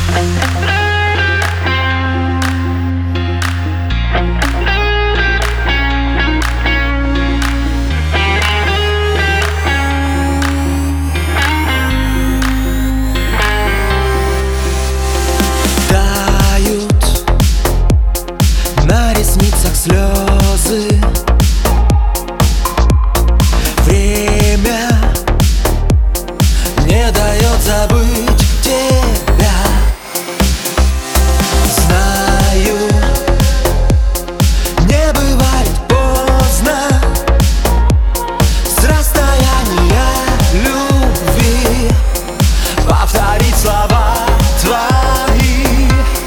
На ресницах слезы. Время не дает забыть тебя. Знаю, не бывает поздно с расстояния любви повторить слова твои.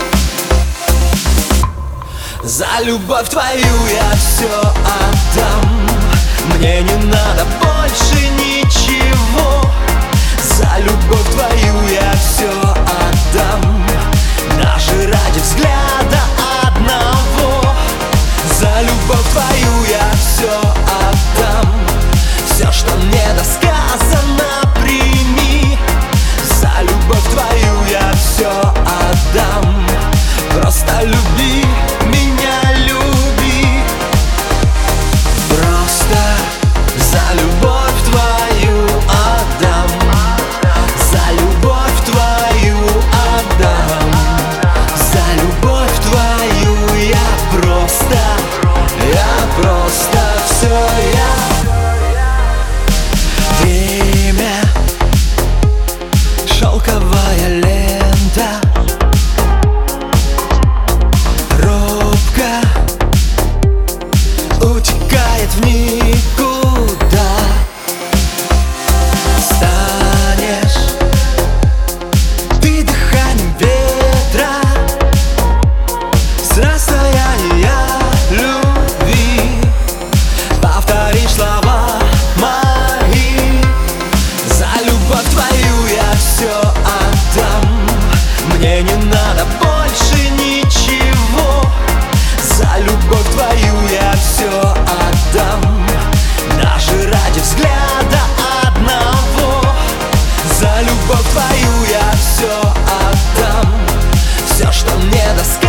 За любовь твою я все отдам. Мне не надо больше ничего. За любовь твою я все отдам. Даже ради взгляда одного. За любовь твою я все отдам. Все, что мне досказано, прими. За любовь твою я все отдам. Просто люби меня, люби. Просто за любовь твою отдам. За любовь твою отдам. За любовь твою я просто все я. Время, шелковая лента, утекает в никуда. Станешь ты дыханием ветра с расстояния любви. Повторишь слова мои. За любовь твою я все отдам. Мне не надо больше ничего. За любовь твою я все отдам. Даже ради взгляда одного. За любовь твою я все отдам. Все, что мне досказано,